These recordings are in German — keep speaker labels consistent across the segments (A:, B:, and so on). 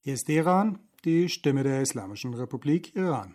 A: Hier ist Iran, die Stimme der Islamischen Republik Iran.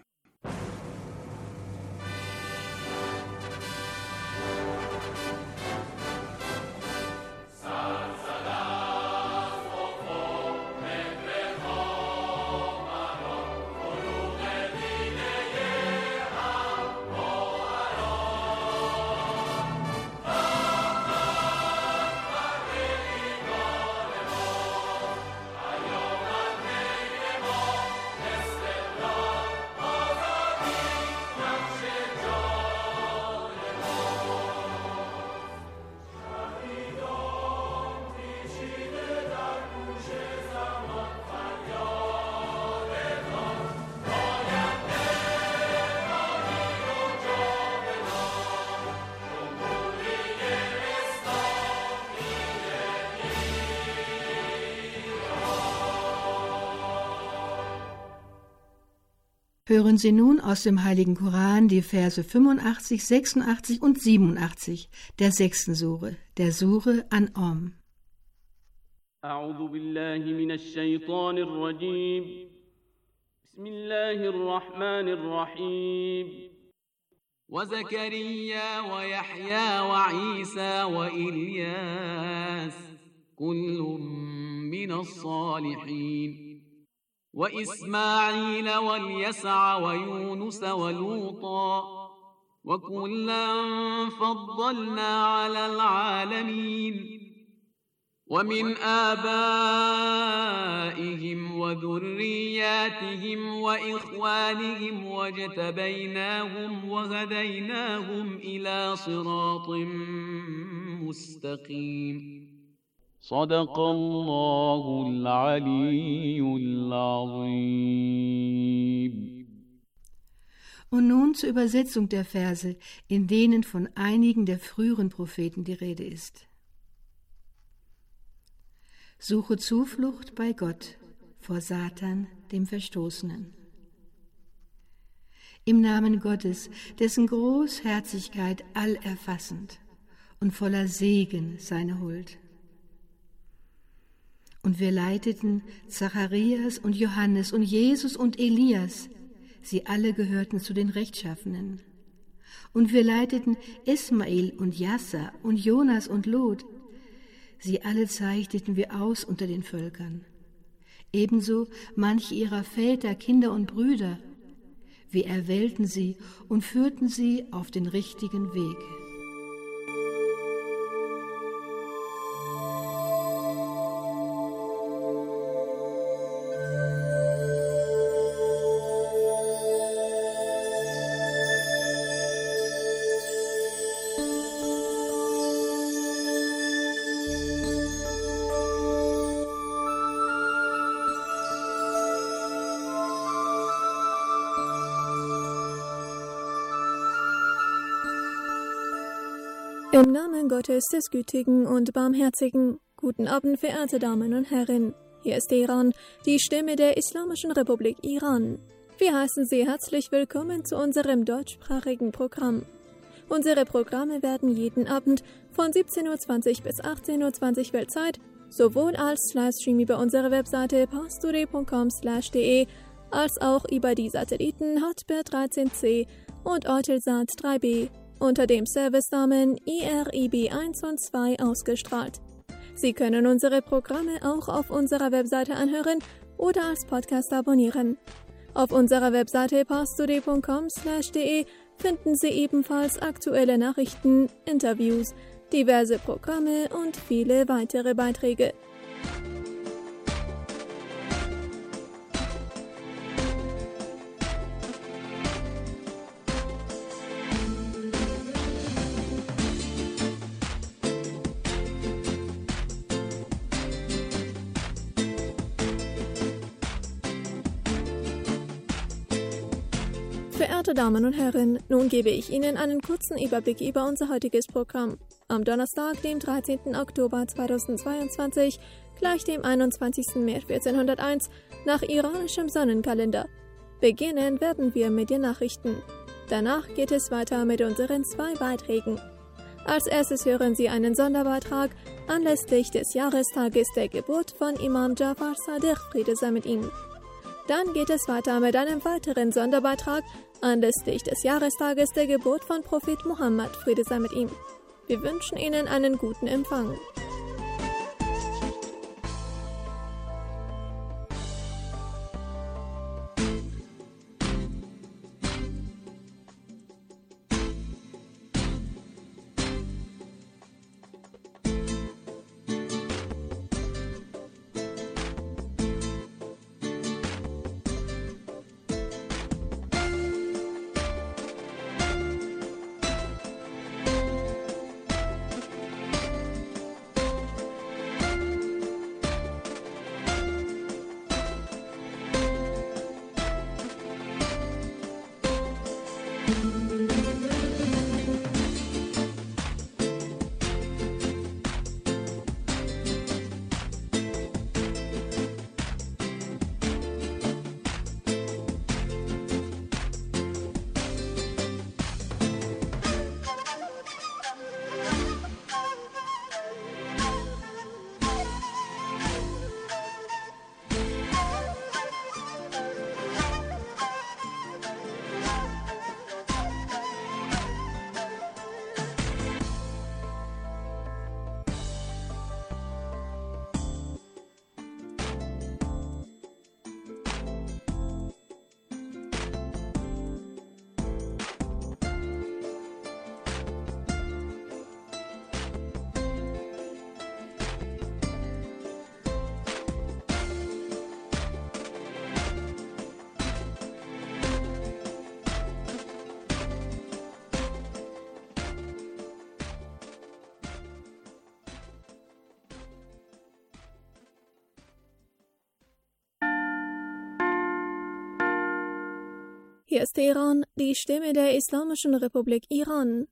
B: Hören Sie nun aus dem Heiligen Koran die Verse 85, 86 und 87 der 6. Sure, der Sure An'am.
C: أعوذ بالله من الشيطان الرجيم بسم الله الرحمن الرحيم وزكريا ويحيى وعيسى وإلياس كل من الصالحين وإسماعيل واليسع ويونس ولوطا وكلا فضلنا على العالمين ومن آبائهم وذرياتهم وإخوانهم واجتبيناهم وهديناهم إلى صراط مستقيم صدق الله العلي العظيم.
B: Und nun zur Übersetzung der Verse, in denen von einigen der früheren Propheten die Rede ist. Suche Zuflucht bei Gott vor Satan, dem Verstoßenen. Im Namen Gottes, dessen Großherzigkeit allerfassend und voller Segen seine Huld. Und wir leiteten Zacharias und Johannes und Jesus und Elias, sie alle gehörten zu den Rechtschaffenen. Und wir leiteten Ismael und Jassa und Jonas und Lot, sie alle zeichneten wir aus unter den Völkern. Ebenso manche ihrer Väter, Kinder und Brüder. Wir erwählten sie und führten sie auf den richtigen Weg.
D: Im Namen Gottes des Gütigen und Barmherzigen, guten Abend, verehrte Damen und Herren. Hier ist Iran, die Stimme der Islamischen Republik Iran. Wir heißen Sie herzlich willkommen zu unserem deutschsprachigen Programm. Unsere Programme werden jeden Abend von 17:20 bis 18:20 Weltzeit sowohl als Livestream über unsere Webseite pastoré.com/de als auch über die Satelliten Hotbird 13C und Eutelsat 3B unter dem Servicenamen IRIB 1 und 2 ausgestrahlt. Sie können unsere Programme auch auf unserer Webseite anhören oder als Podcast abonnieren. Auf unserer Webseite pastoré.com/de finden Sie ebenfalls aktuelle Nachrichten, Interviews, diverse Programme und viele weitere Beiträge. Verehrte Damen und Herren, nun gebe ich Ihnen einen kurzen Überblick über unser heutiges Programm. Am Donnerstag, dem 13. Oktober 2022, gleich dem 21. März 1401, nach iranischem Sonnenkalender. Beginnen werden wir mit den Nachrichten. Danach geht es weiter mit unseren 2 Beiträgen. Als erstes hören Sie einen Sonderbeitrag anlässlich des Jahrestages der Geburt von Imam Jafar Sadiq, Friede sei mit ihm. Dann geht es weiter mit einem weiteren Sonderbeitrag anlässlich des Jahrestages der Geburt von Prophet Muhammad, Friede sei mit ihm. Wir wünschen Ihnen einen guten Empfang. Hier ist Teheran, die Stimme der Islamischen Republik Iran.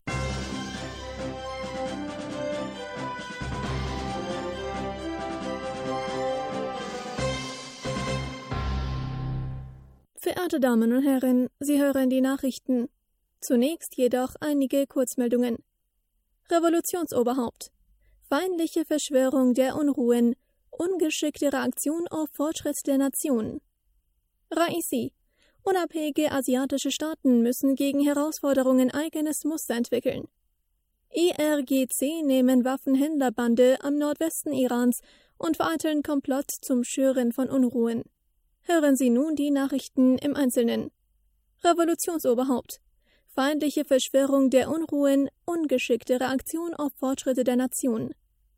D: Verehrte Damen und Herren, Sie hören die Nachrichten. Zunächst jedoch einige Kurzmeldungen. Revolutionsoberhaupt. Feindliche Verschwörung der Unruhen. Ungeschickte Reaktion auf Fortschritt der Nation. Raisi. Unabhängige asiatische Staaten müssen gegen Herausforderungen eigenes Muster entwickeln. IRGC nehmen Waffenhändlerbande am Nordwesten Irans und vereiteln Komplott zum Schüren von Unruhen. Hören Sie nun die Nachrichten im Einzelnen. Revolutionsoberhaupt. Feindliche Verschwörung der Unruhen, ungeschickte Reaktion auf Fortschritte der Nation.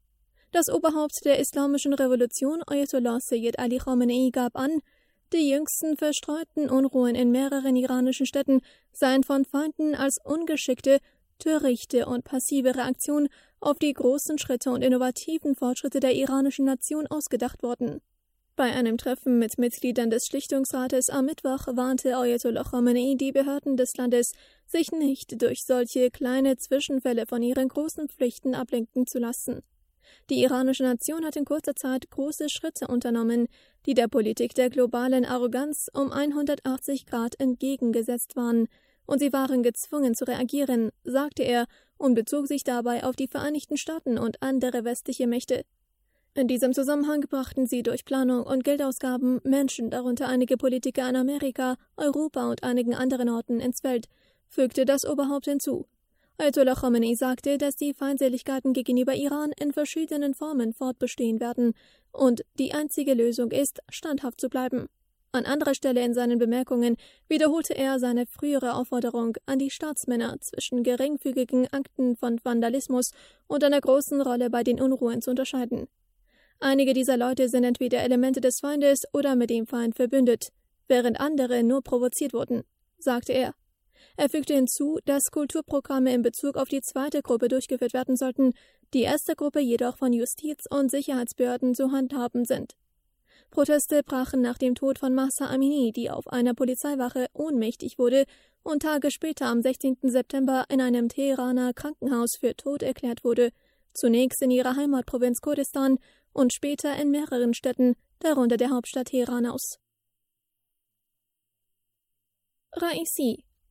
D: Das Oberhaupt der Islamischen Revolution, Ayatollah Sayyid Ali Khamenei, gab an, die jüngsten verstreuten Unruhen in mehreren iranischen Städten seien von Feinden als ungeschickte, törichte und passive Reaktion auf die großen Schritte und innovativen Fortschritte der iranischen Nation ausgedacht worden. Bei einem Treffen mit Mitgliedern des Schlichtungsrates am Mittwoch warnte Ayatollah Khamenei die Behörden des Landes, sich nicht durch solche kleine Zwischenfälle von ihren großen Pflichten ablenken zu lassen. Die iranische Nation hat in kurzer Zeit große Schritte unternommen, die der Politik der globalen Arroganz um 180 Grad entgegengesetzt waren, und sie waren gezwungen zu reagieren, sagte er und bezog sich dabei auf die Vereinigten Staaten und andere westliche Mächte. In diesem Zusammenhang brachten sie durch Planung und Geldausgaben Menschen, darunter einige Politiker in Amerika, Europa und einigen anderen Orten, ins Feld, fügte das Oberhaupt hinzu. Ayatollah Khamenei sagte, dass die Feindseligkeiten gegenüber Iran in verschiedenen Formen fortbestehen werden und die einzige Lösung ist, standhaft zu bleiben. An anderer Stelle in seinen Bemerkungen wiederholte er seine frühere Aufforderung an die Staatsmänner, zwischen geringfügigen Akten von Vandalismus und einer großen Rolle bei den Unruhen zu unterscheiden. Einige dieser Leute sind entweder Elemente des Feindes oder mit dem Feind verbündet, während andere nur provoziert wurden, sagte er. Er fügte hinzu, dass Kulturprogramme in Bezug auf die zweite Gruppe durchgeführt werden sollten, die erste Gruppe jedoch von Justiz- und Sicherheitsbehörden zu handhaben sind. Proteste brachen nach dem Tod von Mahsa Amini, die auf einer Polizeiwache ohnmächtig wurde und Tage später am 16. September in einem Teheraner Krankenhaus für tot erklärt wurde, zunächst in ihrer Heimatprovinz Kurdistan und später in mehreren Städten, darunter der Hauptstadt Teheran aus. Raisi.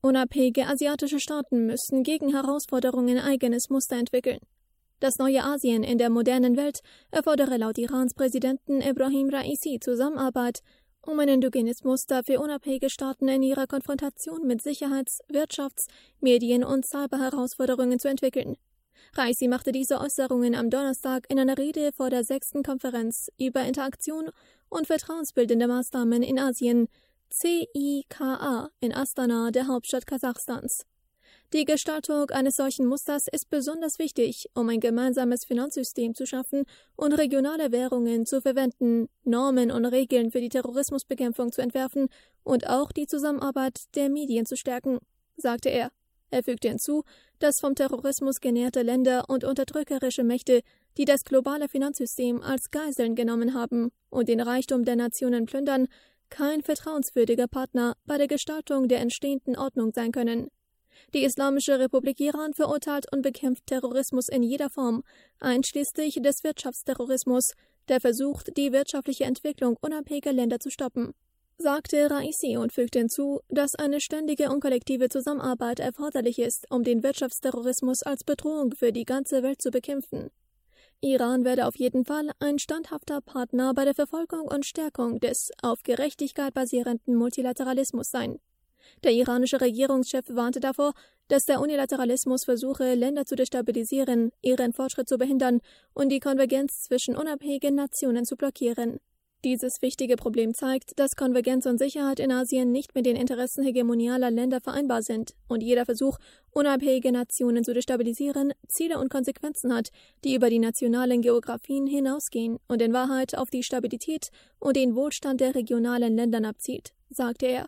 D: Unabhängige asiatische Staaten müssen gegen Herausforderungen ein eigenes Muster entwickeln. Das neue Asien in der modernen Welt erfordere laut Irans Präsidenten Ebrahim Raisi Zusammenarbeit, um ein endogenes Muster für unabhängige Staaten in ihrer Konfrontation mit Sicherheits-, Wirtschafts-, Medien- und Cyberherausforderungen zu entwickeln. Raisi machte diese Äußerungen am Donnerstag in einer Rede vor der 6. Konferenz über Interaktion und vertrauensbildende Maßnahmen in Asien, CIKA, in Astana, der Hauptstadt Kasachstans. Die Gestaltung eines solchen Musters ist besonders wichtig, um ein gemeinsames Finanzsystem zu schaffen und regionale Währungen zu verwenden, Normen und Regeln für die Terrorismusbekämpfung zu entwerfen und auch die Zusammenarbeit der Medien zu stärken, sagte er. Er fügte hinzu, dass vom Terrorismus genährte Länder und unterdrückerische Mächte, die das globale Finanzsystem als Geiseln genommen haben und den Reichtum der Nationen plündern, kein vertrauenswürdiger Partner bei der Gestaltung der entstehenden Ordnung sein können. Die Islamische Republik Iran verurteilt und bekämpft Terrorismus in jeder Form, einschließlich des Wirtschaftsterrorismus, der versucht, die wirtschaftliche Entwicklung unabhängiger Länder zu stoppen, sagte Raisi und fügte hinzu, dass eine ständige und kollektive Zusammenarbeit erforderlich ist, um den Wirtschaftsterrorismus als Bedrohung für die ganze Welt zu bekämpfen. Iran werde auf jeden Fall ein standhafter Partner bei der Verfolgung und Stärkung des auf Gerechtigkeit basierenden Multilateralismus sein. Der iranische Regierungschef warnte davor, dass der Unilateralismus versuche, Länder zu destabilisieren, ihren Fortschritt zu behindern und die Konvergenz zwischen unabhängigen Nationen zu blockieren. Dieses wichtige Problem zeigt, dass Konvergenz und Sicherheit in Asien nicht mit den Interessen hegemonialer Länder vereinbar sind und jeder Versuch, unabhängige Nationen zu destabilisieren, Ziele und Konsequenzen hat, die über die nationalen Geografien hinausgehen und in Wahrheit auf die Stabilität und den Wohlstand der regionalen Länder abzielt, sagte er.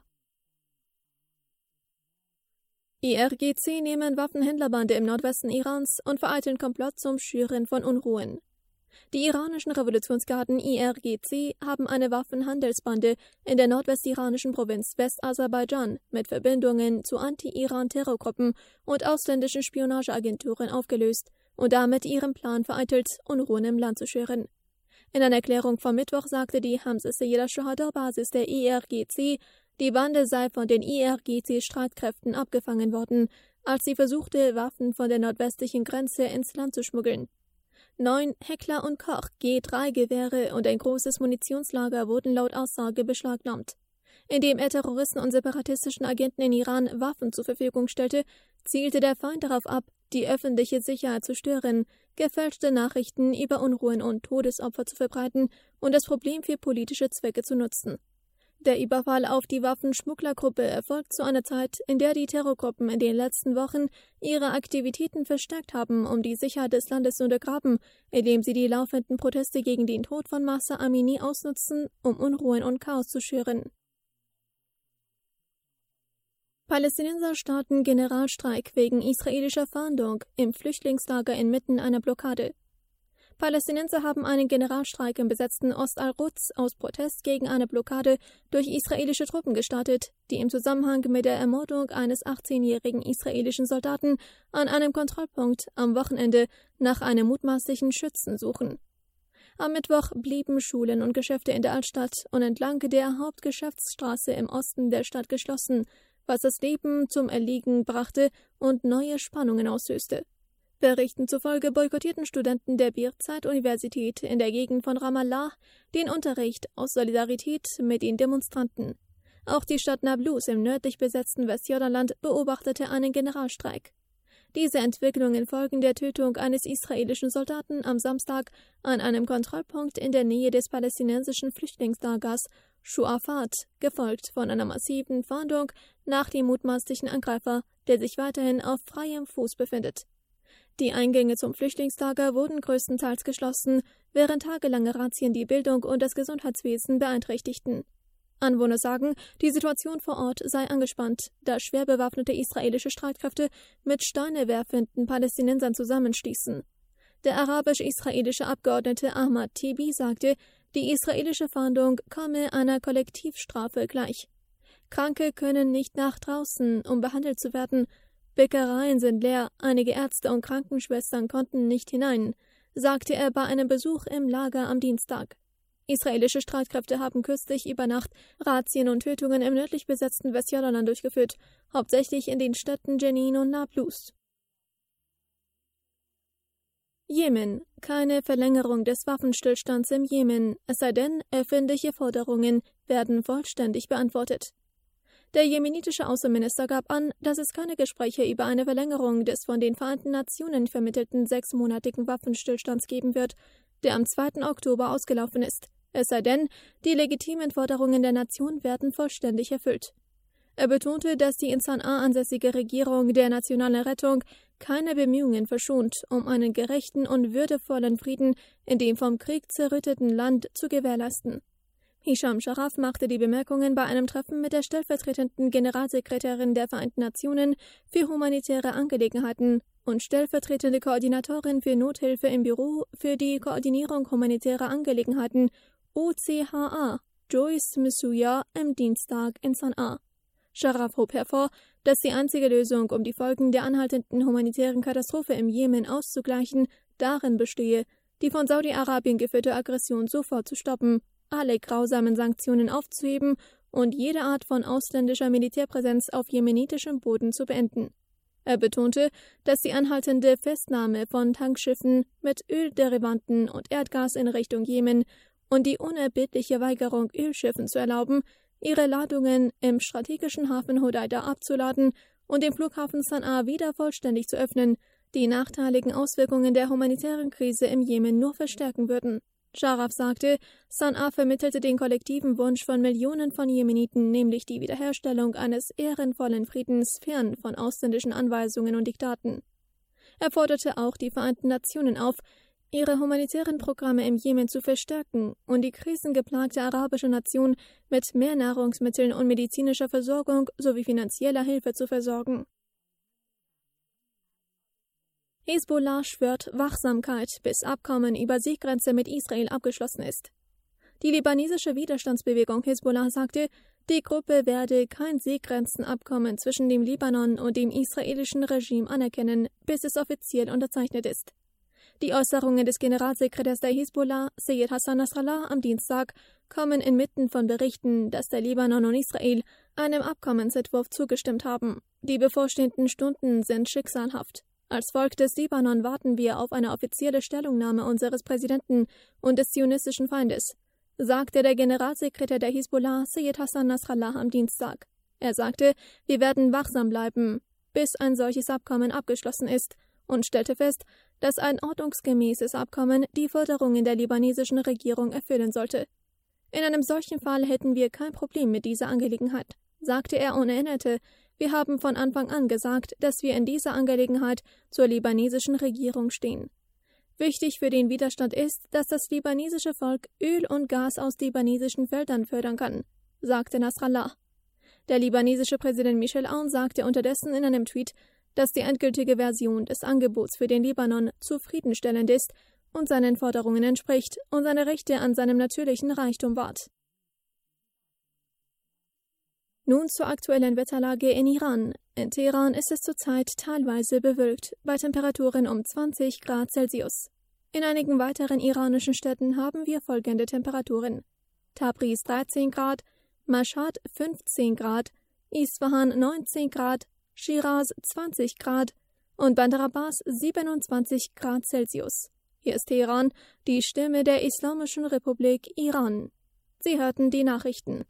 D: IRGC nehmen Waffenhändlerbande im Nordwesten Irans und vereiteln Komplott zum Schüren von Unruhen. Die iranischen Revolutionsgarden IRGC haben eine Waffenhandelsbande in der nordwestiranischen Provinz Westaserbaidschan mit Verbindungen zu Anti-Iran-Terrorgruppen und ausländischen Spionageagenturen aufgelöst und damit ihren Plan vereitelt, Unruhen im Land zu schüren. In einer Erklärung vom Mittwoch sagte die Hamza Sayyida Shuhada-Basis der IRGC, die Bande sei von den IRGC-Streitkräften abgefangen worden, als sie versuchte, Waffen von der nordwestlichen Grenze ins Land zu schmuggeln. 9 Heckler und Koch G3-Gewehre und ein großes Munitionslager wurden laut Aussage beschlagnahmt. Indem er Terroristen und separatistischen Agenten in Iran Waffen zur Verfügung stellte, zielte der Feind darauf ab, die öffentliche Sicherheit zu stören, gefälschte Nachrichten über Unruhen und Todesopfer zu verbreiten und das Problem für politische Zwecke zu nutzen. Der Überfall auf die Waffenschmugglergruppe erfolgt zu einer Zeit, in der die Terrorgruppen in den letzten Wochen ihre Aktivitäten verstärkt haben, um die Sicherheit des Landes zu untergraben, indem sie die laufenden Proteste gegen den Tod von Mahsa Amini ausnutzen, um Unruhen und Chaos zu schüren. Palästinenser starten Generalstreik wegen israelischer Fahndung im Flüchtlingslager inmitten einer Blockade. Palästinenser haben einen Generalstreik im besetzten Ost al-Quds aus Protest gegen eine Blockade durch israelische Truppen gestartet, die im Zusammenhang mit der Ermordung eines 18-jährigen israelischen Soldaten an einem Kontrollpunkt am Wochenende nach einem mutmaßlichen Schützen suchen. Am Mittwoch blieben Schulen und Geschäfte in der Altstadt und entlang der Hauptgeschäftsstraße im Osten der Stadt geschlossen, was das Leben zum Erliegen brachte und neue Spannungen auslöste. Berichten zufolge boykottierten Studenten der Birzeit-Universität in der Gegend von Ramallah den Unterricht aus Solidarität mit den Demonstranten. Auch die Stadt Nablus im nördlich besetzten Westjordanland beobachtete einen Generalstreik. Diese Entwicklungen folgen der Tötung eines israelischen Soldaten am Samstag an einem Kontrollpunkt in der Nähe des palästinensischen Flüchtlingslagers Shuafat, gefolgt von einer massiven Fahndung nach dem mutmaßlichen Angreifer, der sich weiterhin auf freiem Fuß befindet. Die Eingänge zum Flüchtlingslager wurden größtenteils geschlossen, während tagelange Razzien die Bildung und das Gesundheitswesen beeinträchtigten. Anwohner sagen, die Situation vor Ort sei angespannt, da schwer bewaffnete israelische Streitkräfte mit Steine werfenden Palästinensern zusammenstießen. Der arabisch-israelische Abgeordnete Ahmad Tibi sagte, die israelische Fahndung komme einer Kollektivstrafe gleich. Kranke können nicht nach draußen, um behandelt zu werden. Bäckereien sind leer, einige Ärzte und Krankenschwestern konnten nicht hinein, sagte er bei einem Besuch im Lager am Dienstag. Israelische Streitkräfte haben kürzlich über Nacht Razzien und Tötungen im nördlich besetzten Westjordanland durchgeführt, hauptsächlich in den Städten Jenin und Nablus. Jemen. Keine Verlängerung des Waffenstillstands im Jemen, es sei denn, öffentliche Forderungen werden vollständig beantwortet. Der jemenitische Außenminister gab an, dass es keine Gespräche über eine Verlängerung des von den Vereinten Nationen vermittelten 6-monatigen Waffenstillstands geben wird, der am 2. Oktober ausgelaufen ist, es sei denn, die legitimen Forderungen der Nation werden vollständig erfüllt. Er betonte, dass die in Sanaa ansässige Regierung der nationalen Rettung keine Bemühungen verschont, um einen gerechten und würdevollen Frieden in dem vom Krieg zerrütteten Land zu gewährleisten. Hisham Sharaf machte die Bemerkungen bei einem Treffen mit der stellvertretenden Generalsekretärin der Vereinten Nationen für humanitäre Angelegenheiten und stellvertretende Koordinatorin für Nothilfe im Büro für die Koordinierung humanitärer Angelegenheiten OCHA, Joyce Msuya, am Dienstag in Sanaa. Sharaf hob hervor, dass die einzige Lösung, um die Folgen der anhaltenden humanitären Katastrophe im Jemen auszugleichen, darin bestehe, die von Saudi-Arabien geführte Aggression sofort zu stoppen, alle grausamen Sanktionen aufzuheben und jede Art von ausländischer Militärpräsenz auf jemenitischem Boden zu beenden. Er betonte, dass die anhaltende Festnahme von Tankschiffen mit Ölderivanten und Erdgas in Richtung Jemen und die unerbittliche Weigerung, Ölschiffen zu erlauben, ihre Ladungen im strategischen Hafen Hodeida abzuladen und den Flughafen Sanaa wieder vollständig zu öffnen, die nachteiligen Auswirkungen der humanitären Krise im Jemen nur verstärken würden. Sharaf sagte, Sanaa vermittelte den kollektiven Wunsch von Millionen von Jemeniten, nämlich die Wiederherstellung eines ehrenvollen Friedens fern von ausländischen Anweisungen und Diktaten. Er forderte auch die Vereinten Nationen auf, ihre humanitären Programme im Jemen zu verstärken und die krisengeplagte arabische Nation mit mehr Nahrungsmitteln und medizinischer Versorgung sowie finanzieller Hilfe zu versorgen. Hisbollah schwört Wachsamkeit, bis Abkommen über Seegrenze mit Israel abgeschlossen ist. Die libanesische Widerstandsbewegung Hisbollah sagte, die Gruppe werde kein Seegrenzenabkommen zwischen dem Libanon und dem israelischen Regime anerkennen, bis es offiziell unterzeichnet ist. Die Äußerungen des Generalsekretärs der Hisbollah, Seyyed Hassan Nasrallah, am Dienstag kommen inmitten von Berichten, dass der Libanon und Israel einem Abkommensentwurf zugestimmt haben. Die bevorstehenden Stunden sind schicksalhaft. Als Volk des Libanon warten wir auf eine offizielle Stellungnahme unseres Präsidenten und des zionistischen Feindes, sagte der Generalsekretär der Hisbollah, Seyyed Hassan Nasrallah, am Dienstag. Er sagte, wir werden wachsam bleiben, bis ein solches Abkommen abgeschlossen ist, und stellte fest, dass ein ordnungsgemäßes Abkommen die Forderungen der libanesischen Regierung erfüllen sollte. In einem solchen Fall hätten wir kein Problem mit dieser Angelegenheit, sagte er und erinnerte, wir haben von Anfang an gesagt, dass wir in dieser Angelegenheit zur libanesischen Regierung stehen. Wichtig für den Widerstand ist, dass das libanesische Volk Öl und Gas aus libanesischen Feldern fördern kann, sagte Nasrallah. Der libanesische Präsident Michel Aoun sagte unterdessen in einem Tweet, dass die endgültige Version des Angebots für den Libanon zufriedenstellend ist und seinen Forderungen entspricht und seine Rechte an seinem natürlichen Reichtum wahrt. Nun zur aktuellen Wetterlage in Iran. In Teheran ist es zurzeit teilweise bewölkt, bei Temperaturen um 20 Grad Celsius. In einigen weiteren iranischen Städten haben wir folgende Temperaturen: Tabriz 13 Grad, Mashhad 15 Grad, Isfahan 19 Grad, Shiraz 20 Grad und Bandar Abbas 27 Grad Celsius. Hier ist Teheran, die Stimme der Islamischen Republik Iran. Sie hörten die Nachrichten.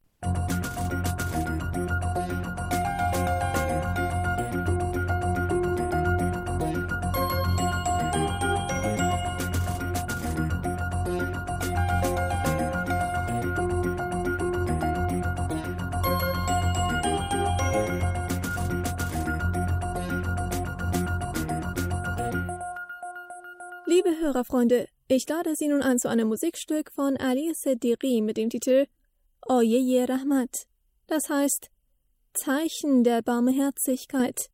D: Liebe Hörerfreunde, ich lade Sie nun ein zu einem Musikstück von Ali Sediri mit dem Titel Oye Rahmat. Das heißt Zeichen der Barmherzigkeit.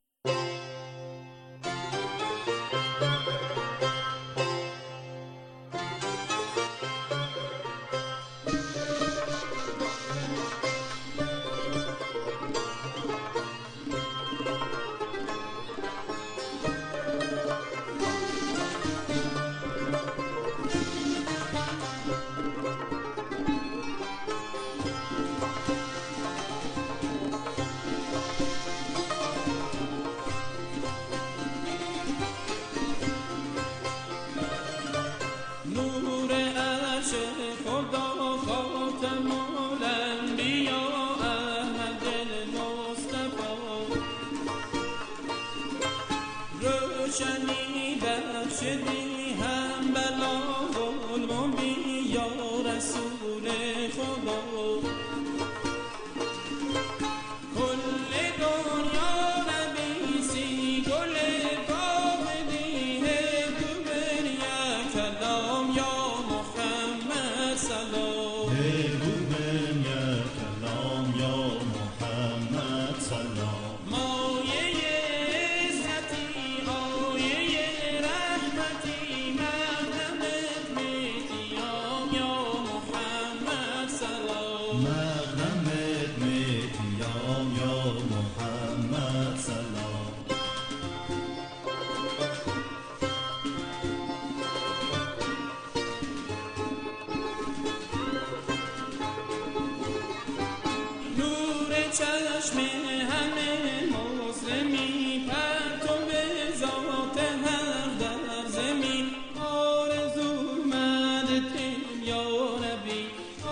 E: نور عرش خدا خاتم الانبیا احمد المصطفی روشنی بخشیدی هم بلا ظلمی یا رسول خدا کل دنیا نبیسی گل باغ دیه تو بریا کلام یا محمد سلام
F: تو بریا کلام یا محمد سلام
E: مایه عزتی آیه رحمتی مغنمت میتیام یا محمد سلام
F: مغنمت میتیام یا محمد سلام
E: نور چشم همه مسلمی پرتو به ذات حق در زمین آرزومندتیم یا نبی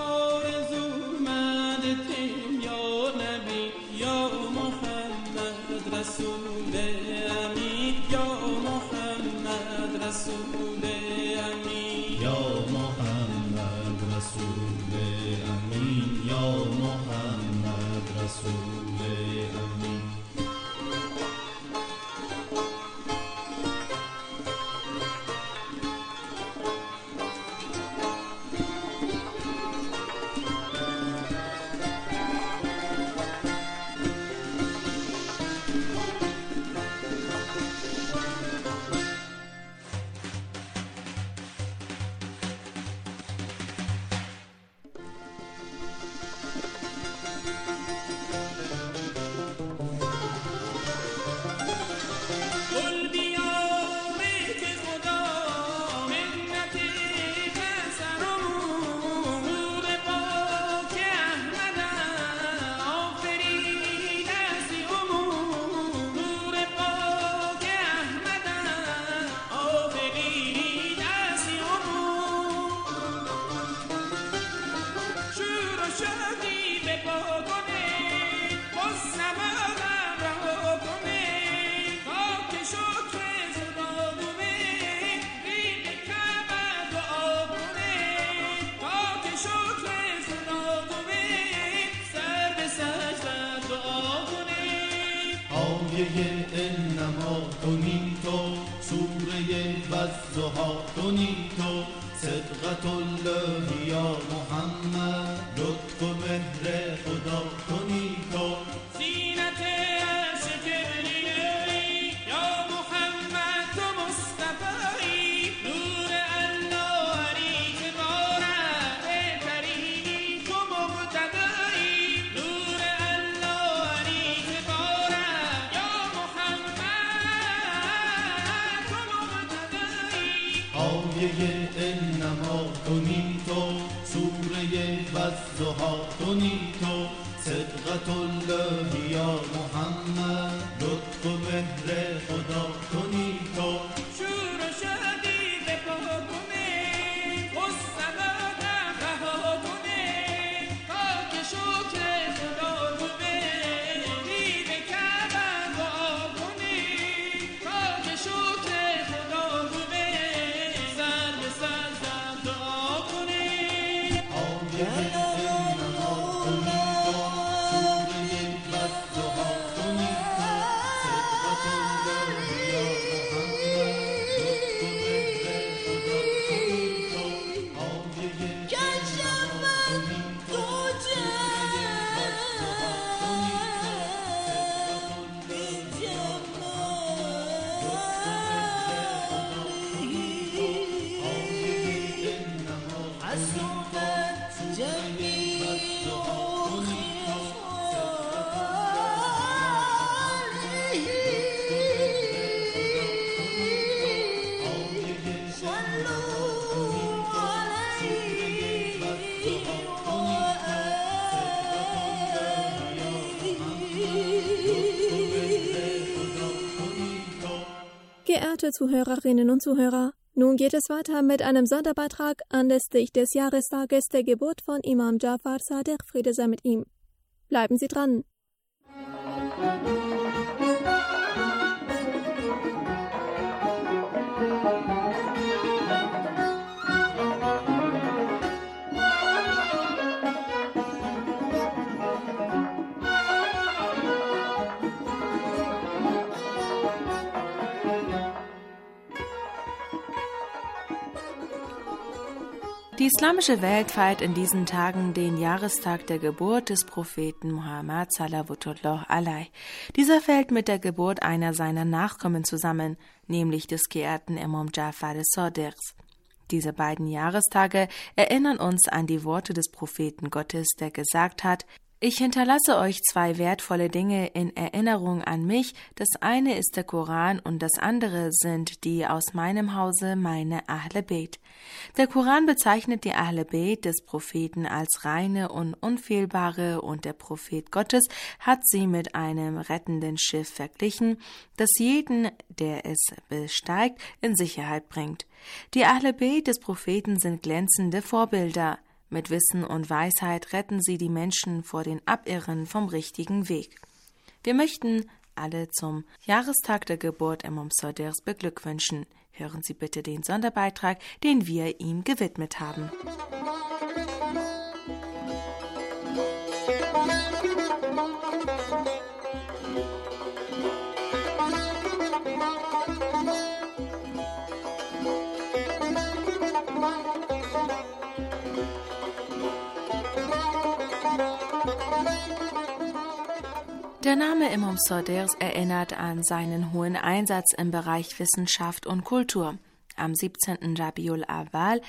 E: آرزومندتیم یا نبی یا محمد رسول امین یا محمد رسول امین
F: یا محمد رسول امین یا محمد رسول امین
E: گل بیاره که خدا منت پسرمون نور پاک احمد آفرید از امون نور پاک احمد آفرید از امون شور و شادی به پا کنه باز سماغم رها کنه خاک شکر خدا دومه ریگ کعبه دعا کنه خاک شکر خدا دومه سر به سجده دعا کنه
F: آیه انما کنی تو سوره والضحی کنی تو صدقت الله یا محمد لطف و مهر خدا کنی تو
E: زینت عرش کبریایی یا محمد تو مصطفایی نور الله حریف بارد بهترینی تو مقتدایی نور الله حریف بارد یا محمد تو مقتدایی
F: آیه انما کنی تو سوره والضحی کنی تو صدقت الله یا محمد لطف و مهر خدا کنی تو
E: شور و شادی به پا کنه مصطفی رها کنه خاک شکر خدا کنه دید کعبه دعا کنه خاک شکر خدا کنه سر به سجده دعا کنه
F: آیه انما کنی تو سوره والضحی کنی تو صدقت الله یا
D: Geehrte Zuhörerinnen und Zuhörer, Nun geht es weiter mit einem Sonderbeitrag anlässlich des Jahrestages der Geburt von Imam Jafar Sadiq, Friede sei mit ihm. Bleiben Sie dran.
G: Die islamische Welt feiert in diesen Tagen den Jahrestag der Geburt des Propheten Muhammad sallallahu alaihi. Dieser fällt mit der Geburt einer seiner Nachkommen zusammen, nämlich des geehrten Imam Jafar Sadiq. Diese beiden Jahrestage erinnern uns an die Worte des Propheten Gottes, der gesagt hat: Ich hinterlasse euch zwei wertvolle Dinge in Erinnerung an mich. Das eine ist der Koran und das andere sind die aus meinem Hause, meine Ahle Beit. Der Koran bezeichnet die Ahle Beit des Propheten als reine und unfehlbare und der Prophet Gottes hat sie mit einem rettenden Schiff verglichen, das jeden, der es besteigt, in Sicherheit bringt. Die Ahle Beit des Propheten sind glänzende Vorbilder. Mit Wissen und Weisheit retten sie die Menschen vor den Abirren vom richtigen Weg. Wir möchten alle zum Jahrestag der Geburt Imam Sadiqs beglückwünschen. Hören Sie bitte den Sonderbeitrag, den wir ihm gewidmet haben. Der Name Imam Sadiq erinnert an seinen hohen Einsatz im Bereich Wissenschaft und Kultur. Am 17. Rabiul Awwal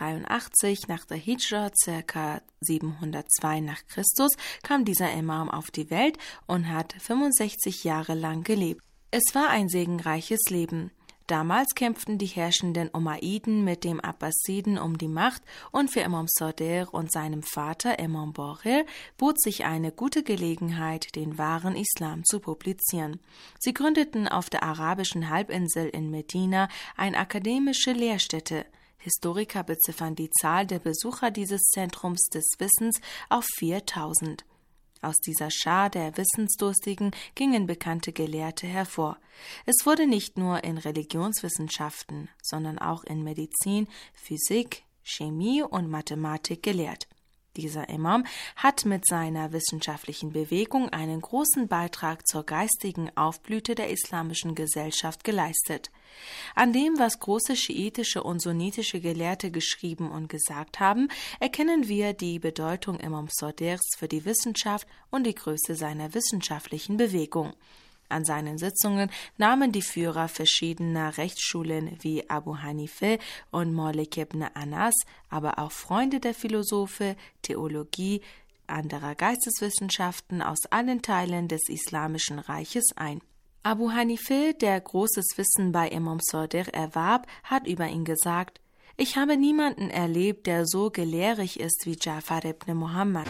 G: 83 nach der Hijra, ca. 702 nach Christus, kam dieser Imam auf die Welt und hat 65 Jahre lang gelebt. Es war ein segenreiches Leben. Damals kämpften die herrschenden Umayyiden mit dem Abbasiden um die Macht und für Imam Sadiq und seinem Vater Imam Borir bot sich eine gute Gelegenheit, den wahren Islam zu publizieren. Sie gründeten auf der arabischen Halbinsel in Medina eine akademische Lehrstätte. Historiker beziffern die Zahl der Besucher dieses Zentrums des Wissens auf 4000. Aus dieser Schar der Wissensdurstigen gingen bekannte Gelehrte hervor. Es wurde nicht nur in Religionswissenschaften, sondern auch in Medizin, Physik, Chemie und Mathematik gelehrt. Dieser Imam hat mit seiner wissenschaftlichen Bewegung einen großen Beitrag zur geistigen Aufblüte der islamischen Gesellschaft geleistet. An dem, was große schiitische und sunnitische Gelehrte geschrieben und gesagt haben, erkennen wir die Bedeutung Imam Sadiqs für die Wissenschaft und die Größe seiner wissenschaftlichen Bewegung. An seinen Sitzungen nahmen die Führer verschiedener Rechtsschulen wie Abu Hanife und Malik ibn Anas, aber auch Freunde der Philosophe, Theologie, anderer Geisteswissenschaften aus allen Teilen des Islamischen Reiches ein. Abu Hanife, der großes Wissen bei Imam Sadiq erwarb, hat über ihn gesagt: Ich habe niemanden erlebt, der so gelehrig ist wie Jafar ibn Muhammad.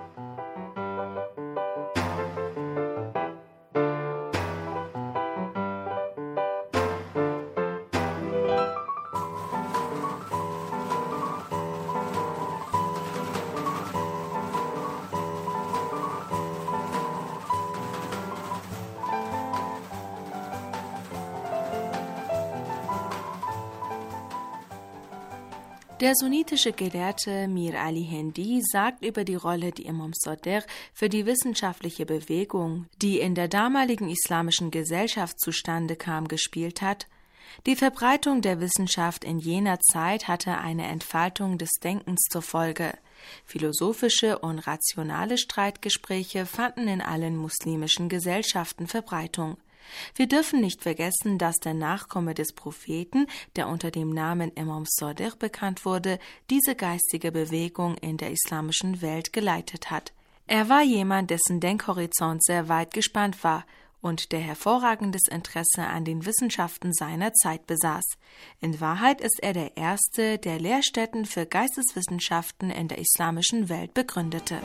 G: Der sunnitische Gelehrte Mir Ali Hendi sagt über die Rolle, die Imam Sadiq für die wissenschaftliche Bewegung, die in der damaligen islamischen Gesellschaft zustande kam, gespielt hat: Die Verbreitung der Wissenschaft in jener Zeit hatte eine Entfaltung des Denkens zur Folge. Philosophische und rationale Streitgespräche fanden in allen muslimischen Gesellschaften Verbreitung. Wir dürfen nicht vergessen, dass der Nachkomme des Propheten, der unter dem Namen Imam Sadiq bekannt wurde, diese geistige Bewegung in der islamischen Welt geleitet hat. Er war jemand, dessen Denkhorizont sehr weit gespannt war und der hervorragendes Interesse an den Wissenschaften seiner Zeit besaß. In Wahrheit ist er der Erste, der Lehrstätten für Geisteswissenschaften in der islamischen Welt begründete.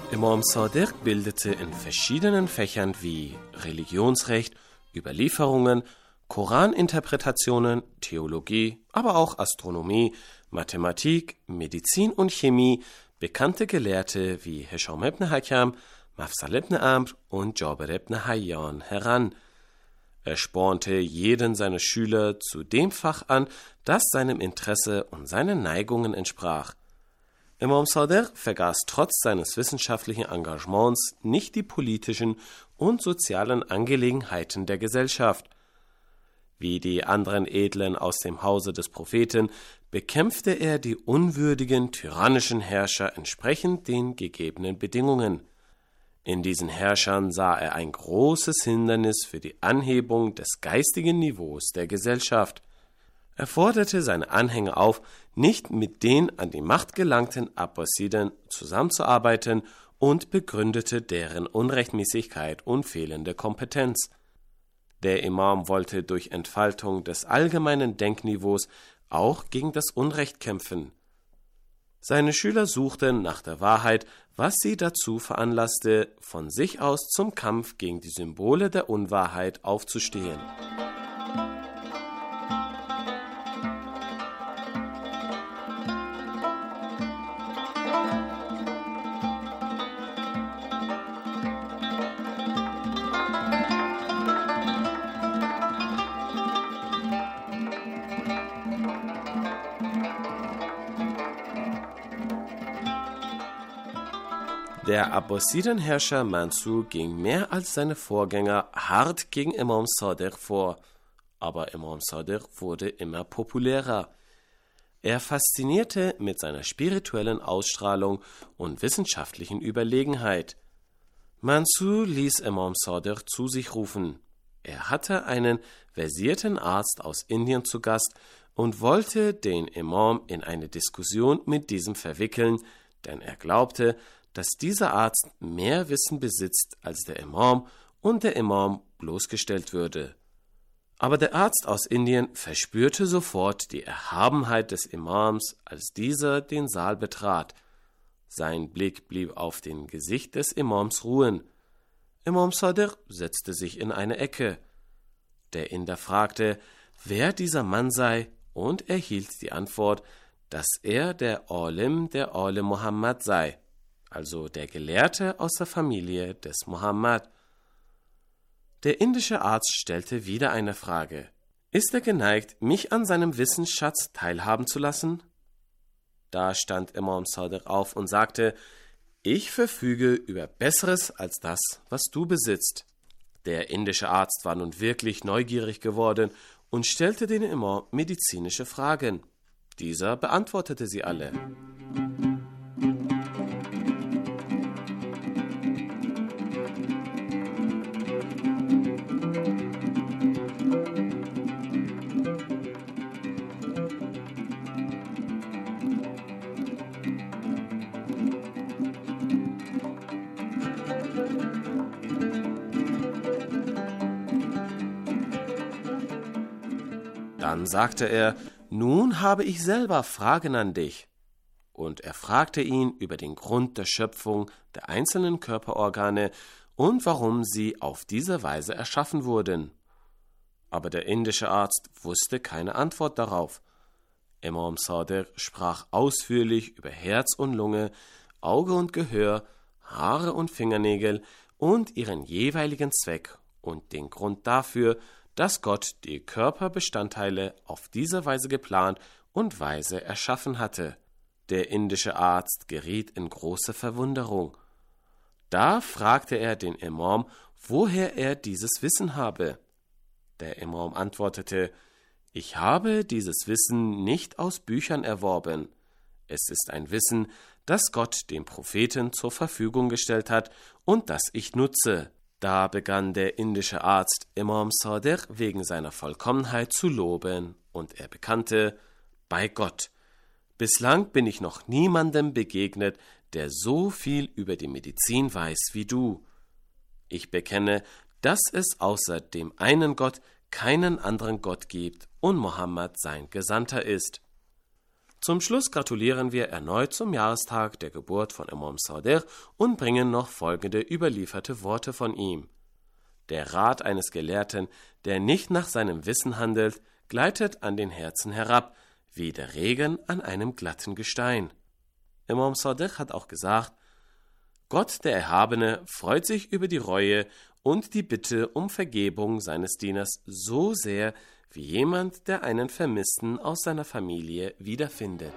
H: Imam Sadiq bildete in verschiedenen Fächern wie Religionsrecht, Überlieferungen, Koraninterpretationen, Theologie, aber auch Astronomie, Mathematik, Medizin und Chemie bekannte Gelehrte wie Hisham ibn Hakam, Mafsal ibn Amr und Jabir ibn Hayyan heran. Er spornte jeden seiner Schüler zu dem Fach an, das seinem Interesse und seinen Neigungen entsprach. Imam Sadiq vergaß trotz seines wissenschaftlichen Engagements nicht die politischen und sozialen Angelegenheiten der Gesellschaft. Wie die anderen Edlen aus dem Hause des Propheten bekämpfte er die unwürdigen, tyrannischen Herrscher entsprechend den gegebenen Bedingungen. In diesen Herrschern sah er ein großes Hindernis für die Anhebung des geistigen Niveaus der Gesellschaft. Er forderte seine Anhänger auf, nicht mit den an die Macht gelangten Abbasiden zusammenzuarbeiten und begründete deren Unrechtmäßigkeit und fehlende Kompetenz. Der Imam wollte durch Entfaltung des allgemeinen Denkniveaus auch gegen das Unrecht kämpfen. Seine Schüler suchten nach der Wahrheit, was sie dazu veranlasste, von sich aus zum Kampf gegen die Symbole der Unwahrheit aufzustehen. Der Abbasidenherrscher Mansur ging mehr als seine Vorgänger hart gegen Imam Sadiq vor, aber Imam Sadiq wurde immer populärer. Er faszinierte mit seiner spirituellen Ausstrahlung und wissenschaftlichen Überlegenheit. Mansur ließ Imam Sadiq zu sich rufen. Er hatte einen versierten Arzt aus Indien zu Gast und wollte den Imam in eine Diskussion mit diesem verwickeln, denn er glaubte, dass dieser Arzt mehr Wissen besitzt als der Imam und der Imam bloßgestellt würde. Aber der Arzt aus Indien verspürte sofort die Erhabenheit des Imams, als dieser den Saal betrat. Sein Blick blieb auf dem Gesicht des Imams ruhen. Imam Sadiq setzte sich in eine Ecke. Der Inder fragte, wer dieser Mann sei, und erhielt die Antwort, dass er der Alim Muhammad sei, also der Gelehrte aus der Familie des Muhammad. Der indische Arzt stellte wieder eine Frage. Ist er geneigt, mich an seinem Wissensschatz teilhaben zu lassen? Da stand Imam Sadiq auf und sagte, ich verfüge über Besseres als das, was du besitzt. Der indische Arzt war nun wirklich neugierig geworden und stellte den Imam medizinische Fragen. Dieser beantwortete sie alle. Dann sagte er, nun habe ich selber Fragen an dich. Und er fragte ihn über den Grund der Schöpfung der einzelnen Körperorgane und warum sie auf diese Weise erschaffen wurden. Aber der indische Arzt wusste keine Antwort darauf. Imam Sadiq sprach ausführlich über Herz und Lunge, Auge und Gehör, Haare und Fingernägel und ihren jeweiligen Zweck und den Grund dafür, dass Gott die Körperbestandteile auf diese Weise geplant und weise erschaffen hatte. Der indische Arzt geriet in große Verwunderung. Da fragte er den Imam, woher er dieses Wissen habe. Der Imam antwortete, ich habe dieses Wissen nicht aus Büchern erworben. Es ist ein Wissen, das Gott dem Propheten zur Verfügung gestellt hat und das ich nutze. Da begann der indische Arzt Imam Sadiq wegen seiner Vollkommenheit zu loben und er bekannte, bei Gott, bislang bin ich noch niemandem begegnet, der so viel über die Medizin weiß wie du. Ich bekenne, dass es außer dem einen Gott keinen anderen Gott gibt und Mohammed sein Gesandter ist. Zum Schluss gratulieren wir erneut zum Jahrestag der Geburt von Imam Sadegh und bringen noch folgende überlieferte Worte von ihm. Der Rat eines Gelehrten, der nicht nach seinem Wissen handelt, gleitet an den Herzen herab, wie der Regen an einem glatten Gestein. Imam Sadegh hat auch gesagt, Gott, der Erhabene, freut sich über die Reue und die Bitte um Vergebung seines Dieners so sehr, wie jemand, der einen Vermissten aus seiner Familie wiederfindet.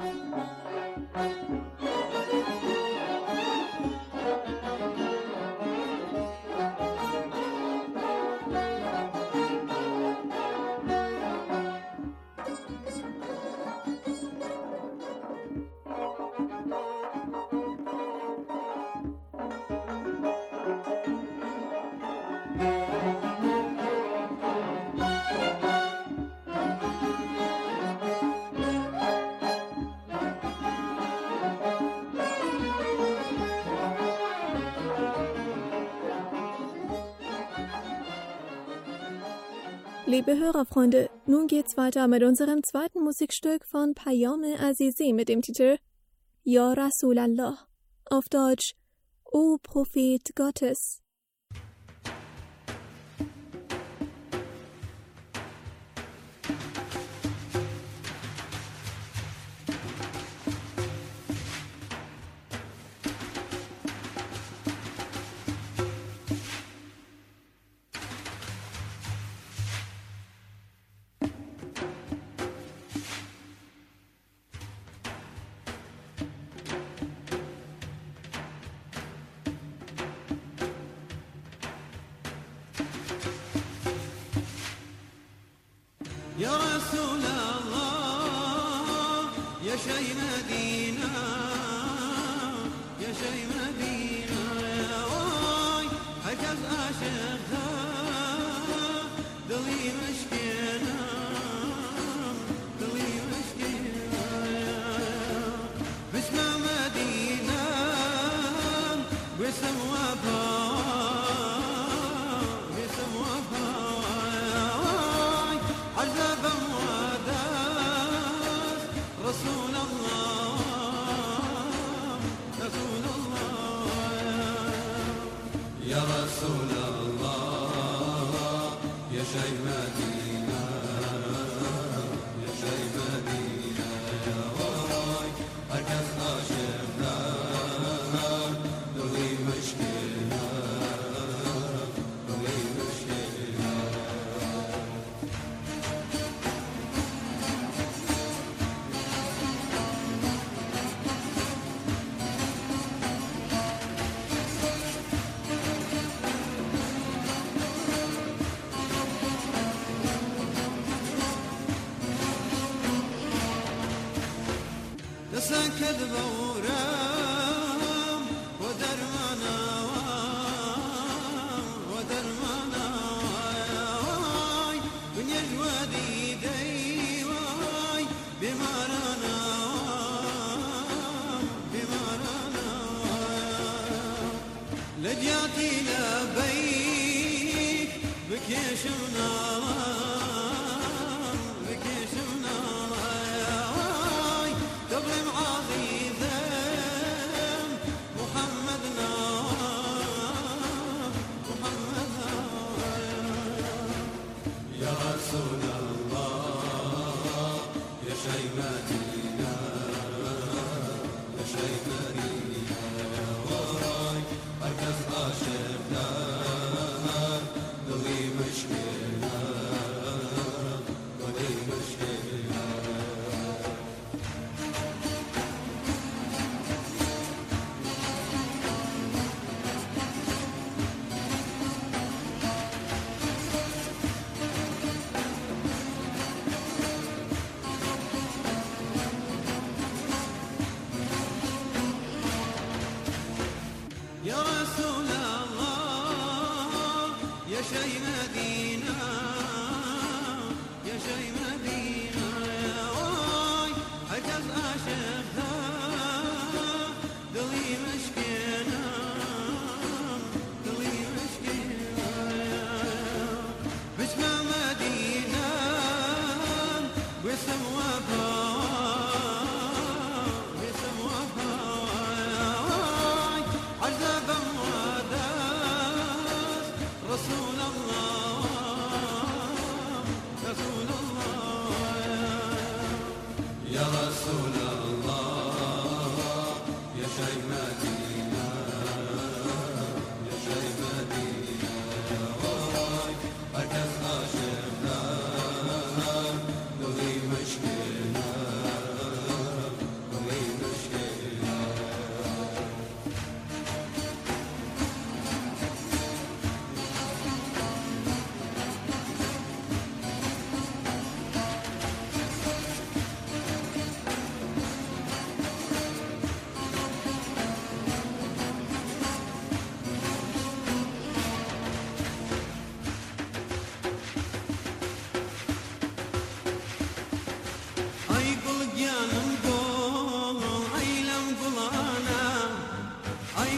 D: Liebe Hörerfreunde, nun geht's weiter mit unserem zweiten Musikstück von Payam-e Azizi mit dem Titel Ya Rasulallah, auf Deutsch O Prophet Gottes.
F: يا رسول الله يا شي مدينة يا شي مدينة حجز عاشقها دلي مشكينة دلي مشكينة باسم مدينة باسم وفا باسم وفا عجبا وداس رسول الله رسول الله يا رسول الله يا شي مدينة يا شي مدينة يا واي هركز عاشقنا دلي مشكلة دلي مشكلة سكت بورام ودرمانا ودرمانا دنيا جوادي دي واي بمارانا بمارانا لجياتي لبيك بكيشمنا بكيشمنا تظلم عظيما محمدنا محمدنا يا رسول الله يا شي مدينة يا شي مدينة يا واي هركز عاشقنا دلي مشكلة دلي مشكلة يا رسول الله يا شي مدينة يا شي مدينة يا واي حجز عاشقها دلي مشكينة دلي مشكينة باسم مدينة باسم وفا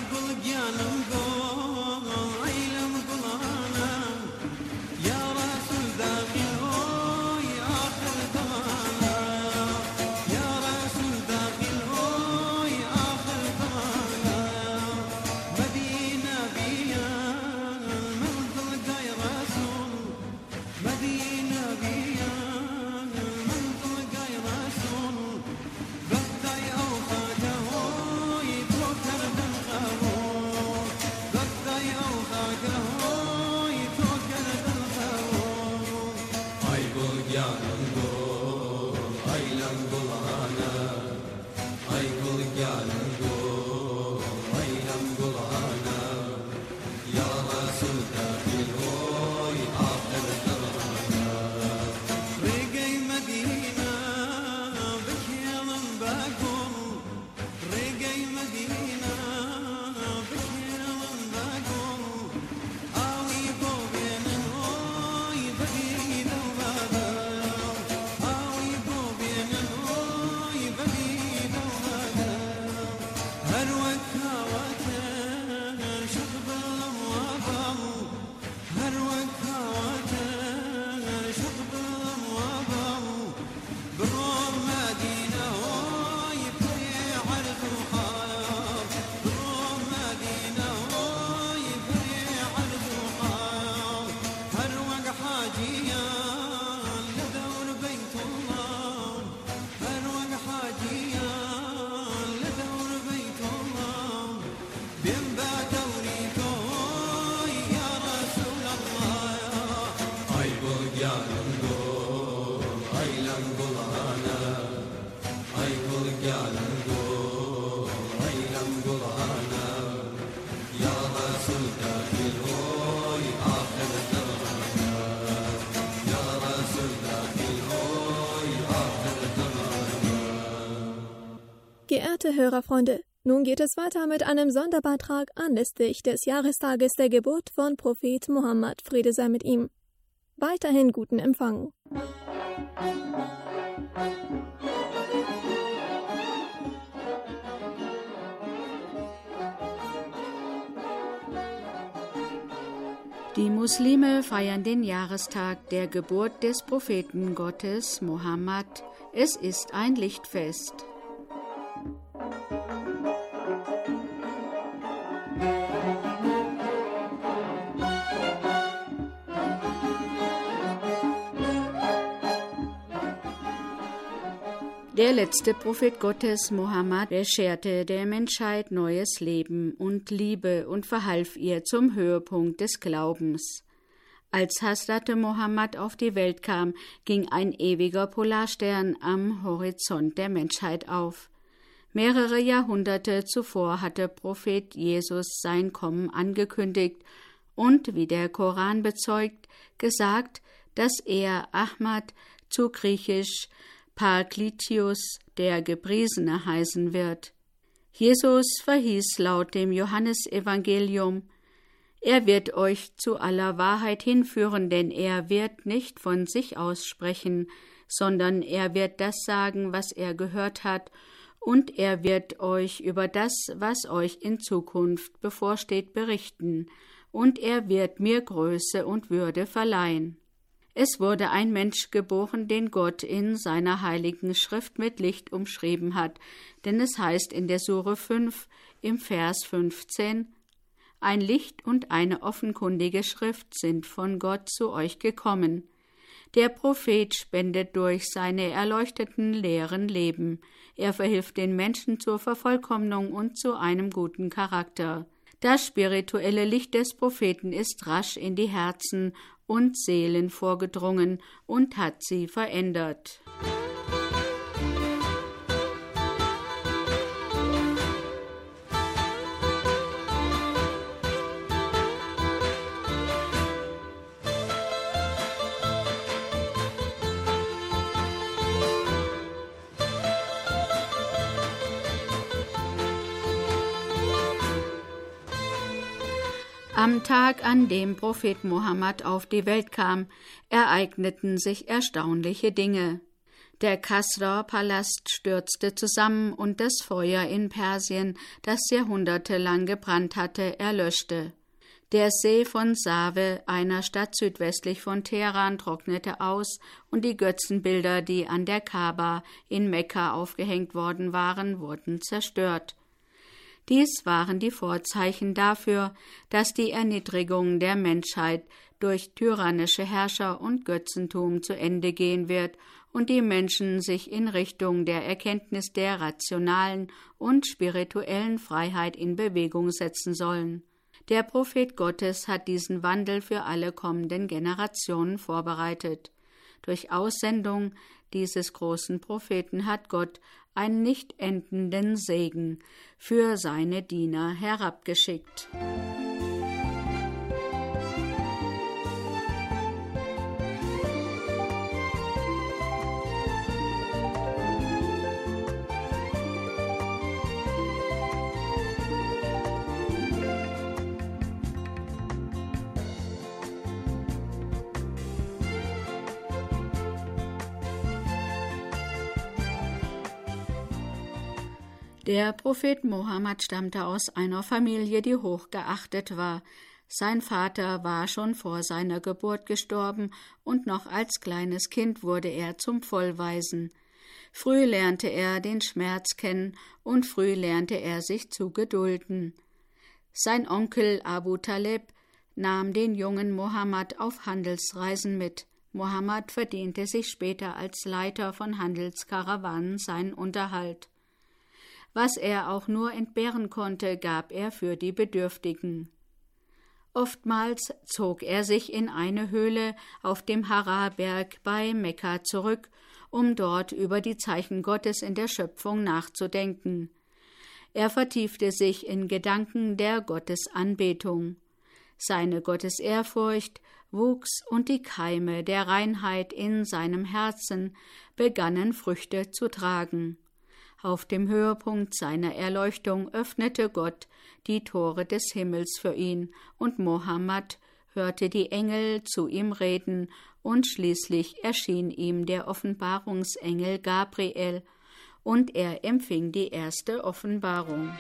D: Geehrte Hörerfreunde, nun geht es weiter mit einem Sonderbeitrag anlässlich des Jahrestages der Geburt von Prophet Mohammed, Friede sei mit ihm. Weiterhin guten Empfang.
I: Die Muslime feiern den Jahrestag der Geburt des Propheten Gottes Mohammed. Es ist ein Lichtfest. Der letzte Prophet Gottes, Mohammed, bescherte der Menschheit neues Leben und Liebe und verhalf ihr zum Höhepunkt des Glaubens. Als Hazrat Mohammed auf die Welt kam, ging ein ewiger Polarstern am Horizont der Menschheit auf. Mehrere Jahrhunderte zuvor hatte Prophet Jesus sein Kommen angekündigt und, wie der Koran bezeugt, gesagt, dass er Ahmad, zu griechisch Paraklitios, der Gepriesene, heißen wird. Jesus verhieß laut dem Johannesevangelium: Er wird euch zu aller Wahrheit hinführen, denn er wird nicht von sich aus sprechen, sondern er wird das sagen, was er gehört hat, und er wird euch über das, was euch in Zukunft bevorsteht, berichten, und er wird mir Größe und Würde verleihen. Es wurde ein Mensch geboren, den Gott in seiner heiligen Schrift mit Licht umschrieben hat, denn es heißt in der Sure 5 im Vers 15: Ein Licht und eine offenkundige Schrift sind von Gott zu euch gekommen. Der Prophet spendet durch seine erleuchteten Lehren Leben. Er verhilft den Menschen zur Vervollkommnung und zu einem guten Charakter. Das spirituelle Licht des Propheten ist rasch in die Herzen und Seelen vorgedrungen und hat sie verändert. Am Tag, an dem Prophet Mohammed auf die Welt kam, ereigneten sich erstaunliche Dinge. Der Kasra-Palast stürzte zusammen und das Feuer in Persien, das jahrhundertelang gebrannt hatte, erlöschte. Der See von Save, einer Stadt südwestlich von Teheran, trocknete aus und die Götzenbilder, die an der Kaaba in Mekka aufgehängt worden waren, wurden zerstört. Dies waren die Vorzeichen dafür, dass die Erniedrigung der Menschheit durch tyrannische Herrscher und Götzentum zu Ende gehen wird und die Menschen sich in Richtung der Erkenntnis der rationalen und spirituellen Freiheit in Bewegung setzen sollen. Der Prophet Gottes hat diesen Wandel für alle kommenden Generationen vorbereitet. Durch Aussendung dieses großen Propheten hat Gott einen nicht endenden Segen für seine Diener herabgeschickt. Der Prophet Mohammed stammte aus einer Familie, die hochgeachtet war. Sein Vater war schon vor seiner Geburt gestorben und noch als kleines Kind wurde er zum Vollwaisen. Früh lernte er den Schmerz kennen und früh lernte er sich zu gedulden. Sein Onkel Abu Talib nahm den jungen Mohammed auf Handelsreisen mit. Mohammed verdiente sich später als Leiter von Handelskarawanen seinen Unterhalt. Was er auch nur entbehren konnte, gab er für die Bedürftigen. Oftmals zog er sich in eine Höhle auf dem Hara-Berg bei Mekka zurück, um dort über die Zeichen Gottes in der Schöpfung nachzudenken. Er vertiefte sich in Gedanken der Gottesanbetung. Seine Gottesehrfurcht wuchs und die Keime der Reinheit in seinem Herzen begannen Früchte zu tragen. Auf dem Höhepunkt seiner Erleuchtung öffnete Gott die Tore des Himmels für ihn, und Mohammed hörte die Engel zu ihm reden, und schließlich erschien ihm der Offenbarungsengel Gabriel, und er empfing die erste Offenbarung.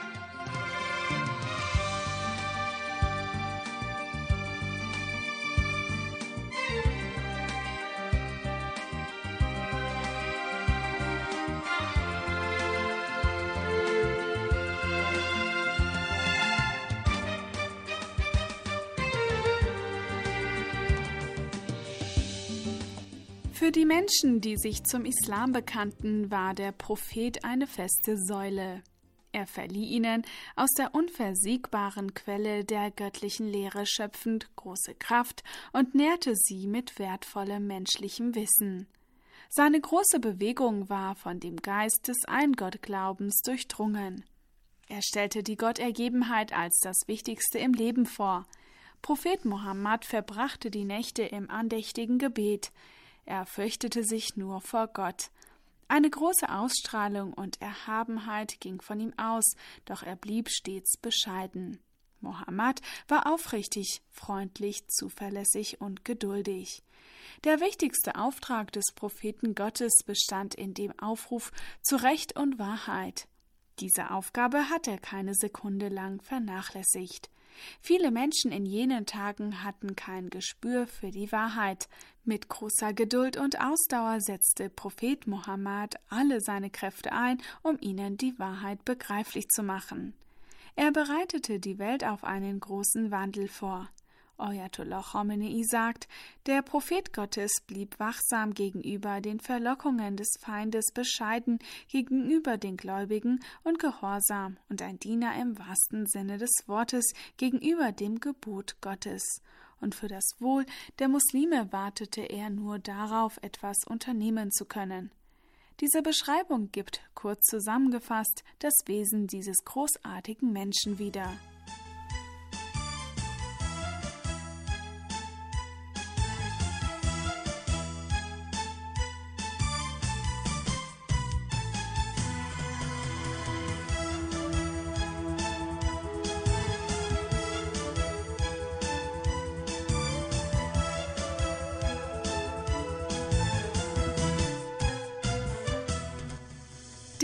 J: Für die Menschen, die sich zum Islam bekannten, war der Prophet eine feste Säule. Er verlieh ihnen, aus der unversiegbaren Quelle der göttlichen Lehre schöpfend, große Kraft und nährte sie mit wertvollem menschlichem Wissen. Seine große Bewegung war von dem Geist des Eingottglaubens durchdrungen. Er stellte die Gottergebenheit als das Wichtigste im Leben vor. Prophet Mohammed verbrachte die Nächte im andächtigen Gebet. Er fürchtete sich nur vor Gott. Eine große Ausstrahlung und Erhabenheit ging von ihm aus, doch er blieb stets bescheiden. Mohammed war aufrichtig, freundlich, zuverlässig und geduldig. Der wichtigste Auftrag des Propheten Gottes bestand in dem Aufruf zu Recht und Wahrheit. Diese Aufgabe hat er keine Sekunde lang vernachlässigt. Viele Menschen in jenen Tagen hatten kein Gespür für die Wahrheit. Mit großer Geduld und Ausdauer setzte Prophet Mohammed alle seine Kräfte ein, um ihnen die Wahrheit begreiflich zu machen. Er bereitete die Welt auf einen großen Wandel vor. Ayatollah Khomeini sagt, der Prophet Gottes blieb wachsam gegenüber den Verlockungen des Feindes, bescheiden gegenüber den Gläubigen und gehorsam und ein Diener im wahrsten Sinne des Wortes gegenüber dem Gebot Gottes. Und für das Wohl der Muslime wartete er nur darauf, etwas unternehmen zu können. Diese Beschreibung gibt, kurz zusammengefasst, das Wesen dieses großartigen Menschen wieder.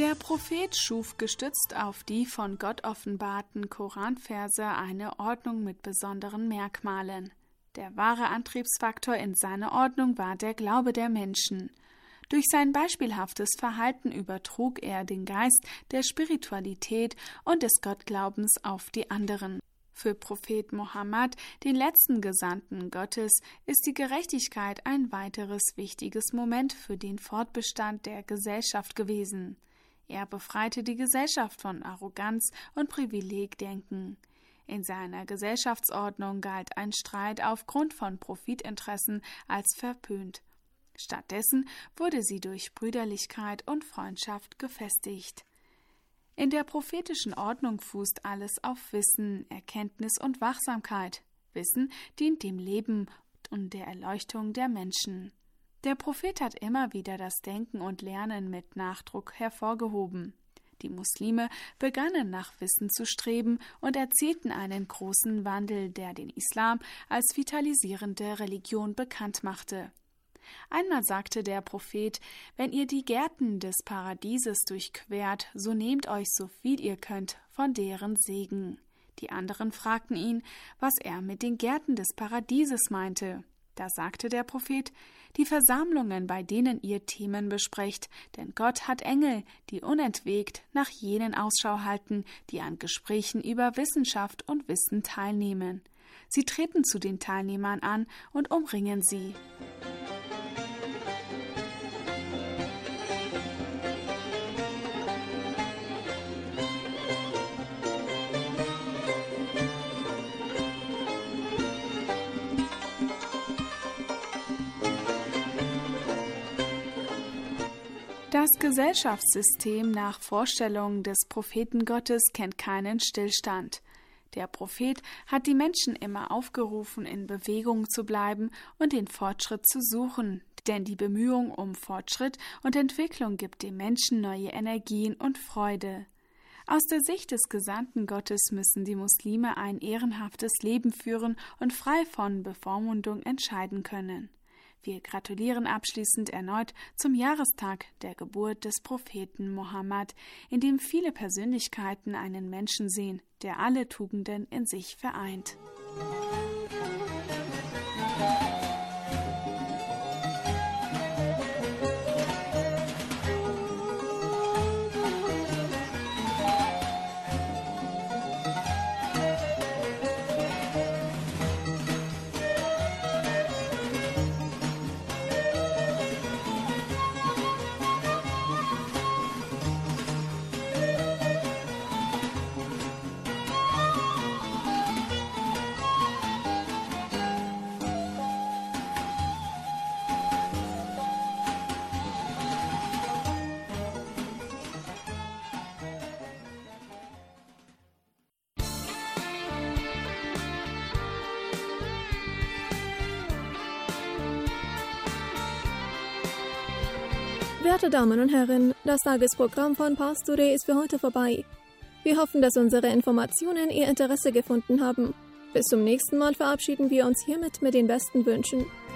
J: Der Prophet schuf gestützt auf die von Gott offenbarten Koranverse eine Ordnung mit besonderen Merkmalen. Der wahre Antriebsfaktor in seiner Ordnung war der Glaube der Menschen. Durch sein beispielhaftes Verhalten übertrug er den Geist der Spiritualität und des Gottglaubens auf die anderen. Für Prophet Mohammed, den letzten Gesandten Gottes, ist die Gerechtigkeit ein weiteres wichtiges Moment für den Fortbestand der Gesellschaft gewesen. Er befreite die Gesellschaft von Arroganz und Privilegdenken. In seiner Gesellschaftsordnung galt ein Streit aufgrund von Profitinteressen als verpönt. Stattdessen wurde sie durch Brüderlichkeit und Freundschaft gefestigt. In der prophetischen Ordnung fußt alles auf Wissen, Erkenntnis und Wachsamkeit. Wissen dient dem Leben und der Erleuchtung der Menschen. Der Prophet hat immer wieder das Denken und Lernen mit Nachdruck hervorgehoben. Die Muslime begannen nach Wissen zu streben und erzielten einen großen Wandel, der den Islam als vitalisierende Religion bekannt machte. Einmal sagte der Prophet: Wenn ihr die Gärten des Paradieses durchquert, so nehmt euch so viel ihr könnt von deren Segen. Die anderen fragten ihn, was er mit den Gärten des Paradieses meinte. Da sagte der Prophet: Die Versammlungen, bei denen ihr Themen besprecht, denn Gott hat Engel, die unentwegt nach jenen Ausschau halten, die an Gesprächen über Wissenschaft und Wissen teilnehmen. Sie treten zu den Teilnehmern an und umringen sie. Das Gesellschaftssystem nach Vorstellungen des Propheten Gottes kennt keinen Stillstand. Der Prophet hat die Menschen immer aufgerufen, in Bewegung zu bleiben und den Fortschritt zu suchen, denn die Bemühung um Fortschritt und Entwicklung gibt dem Menschen neue Energien und Freude. Aus der Sicht des Gesandten Gottes müssen die Muslime ein ehrenhaftes Leben führen und frei von Bevormundung entscheiden können. Wir gratulieren abschließend erneut zum Jahrestag der Geburt des Propheten Mohammed, in dem viele Persönlichkeiten einen Menschen sehen, der alle Tugenden in sich vereint.
D: Werte Damen und Herren, das Tagesprogramm von Pars Today ist für heute vorbei. Wir hoffen, dass unsere Informationen Ihr Interesse gefunden haben. Bis zum nächsten Mal verabschieden wir uns hiermit mit den besten Wünschen.